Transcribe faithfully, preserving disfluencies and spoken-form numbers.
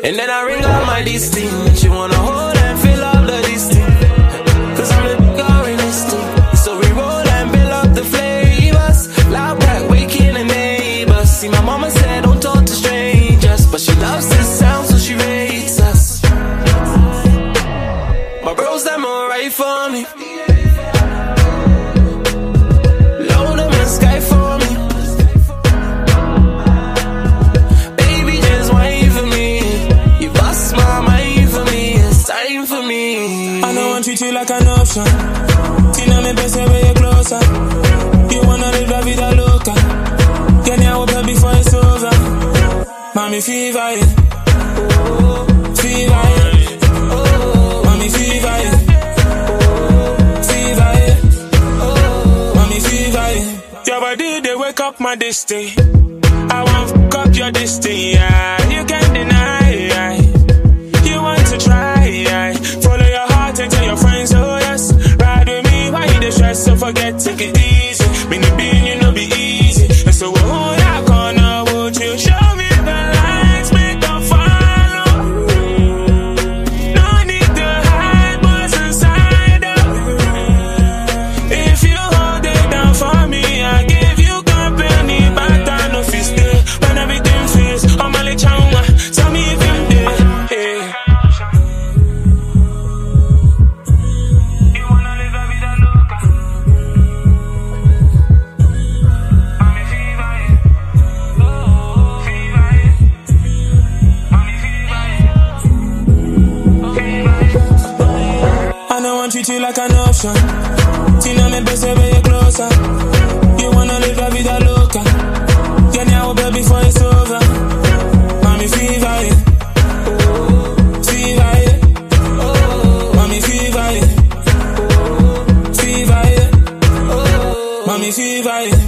And then I ring out my this thing. She wanna hold and fill up the this thing. Cause I'm the girl in this thing. So we roll and build up the flavors. Loud black waking the neighbors. See, my mama said don't talk to strangers, but she loves this sound, so she rates us. My bros, them alright for me. Load them in sky for me. Baby, just wait for me. You bust my mind for me. It's time for me. I don't want to treat you like an option. Tina me best way you closer. You wanna live la vida loca. Get me out here before it's over. Mommy fever, yeah. Fever, yeah. Mommy fever, yeah. Fever, yeah. Mommy fever, yeah. Your body, they wake up my this day. I want to fuck up your this day, yeah. You can't deny, yeah. You want to try, yeah. Follow your heart and tell your friends, oh yes. Ride with me, why you the stress, so forget, take it easy. Been the being, you know, be easy. And so, oh, yeah, gonna would you show me the lights, make them follow. No need to hide what's inside of. If you hold it down for me, I give you company, but I know if you stay. When everything feels, I'm a little changa, tell me if you're there. Hey. You wanna live la vida loca. Mommy fever, yeah. Fever, yeah. Mommy fever, yeah. Fever, yeah. I don't want to treat you like an option. Tina me best way you closer. You wanna live la vida loca. Get me out here before it's over. Mommy fever, yeah. Fever, yeah. Mommy fever, yeah. Fever, yeah. Mommy fever, yeah.